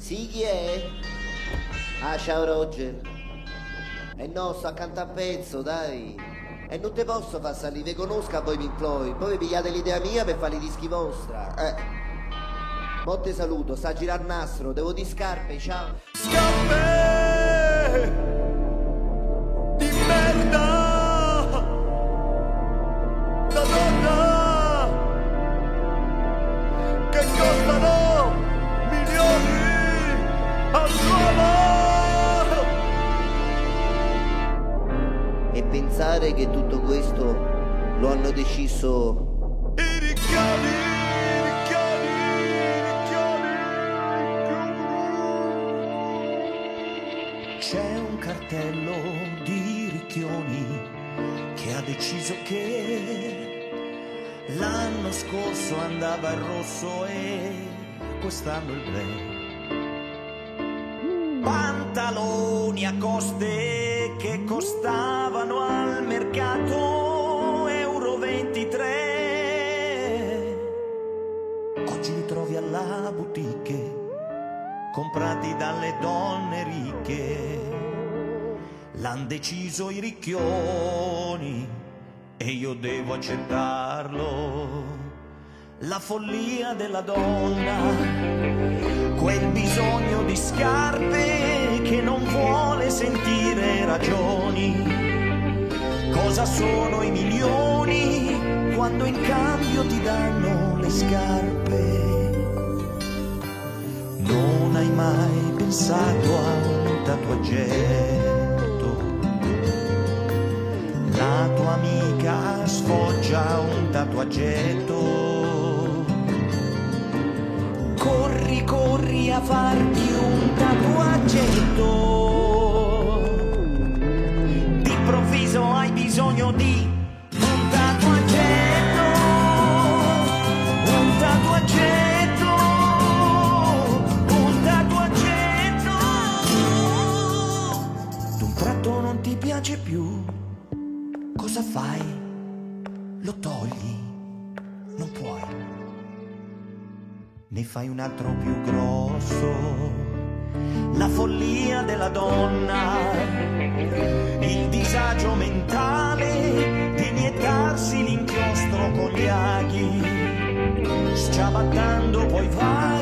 Sì, chi è? Ah, ciao Roger. No, sto accanto a pezzo, dai. Non te posso far salire, vi conosco a voi Pink Floyd. Poi vi pigliate l'idea mia per fare i dischi vostra. Mo te saluto, sta a girare il nastro, devo di scarpe, ciao. Scarpe di merda da donna che costano milioni al giorno. E pensare che tutto questo lo hanno deciso I ricchioni. C'è un cartello di ricchioni che ha deciso che l'anno scorso andava il rosso e quest'anno il blu. Pantaloni a coste che costavano al mercato euro 23. Oggi li trovi alla boutique, comprati dalle donne ricche. L'han deciso i ricchioni e io devo accettarlo. La follia della donna, quel bisogno di scarpe che non vuole sentire ragioni. Cosa sono i milioni quando in cambio ti danno le scarpe? Non hai mai pensato a un tatuaggetto? La tua amica sfoggia un tatuaggetto. Corri, corri a farti un tatuaggetto. D'improvviso hai bisogno di un tatuaggetto. Un tatuaggetto. Un tatuaggetto. D'un tratto non ti piace più. Cosa fai? Lo togli? Non puoi. Ne fai un altro più grosso. La follia della donna, il disagio mentale di iniettarsi l'inchiostro con gli aghi, sciabattando poi vai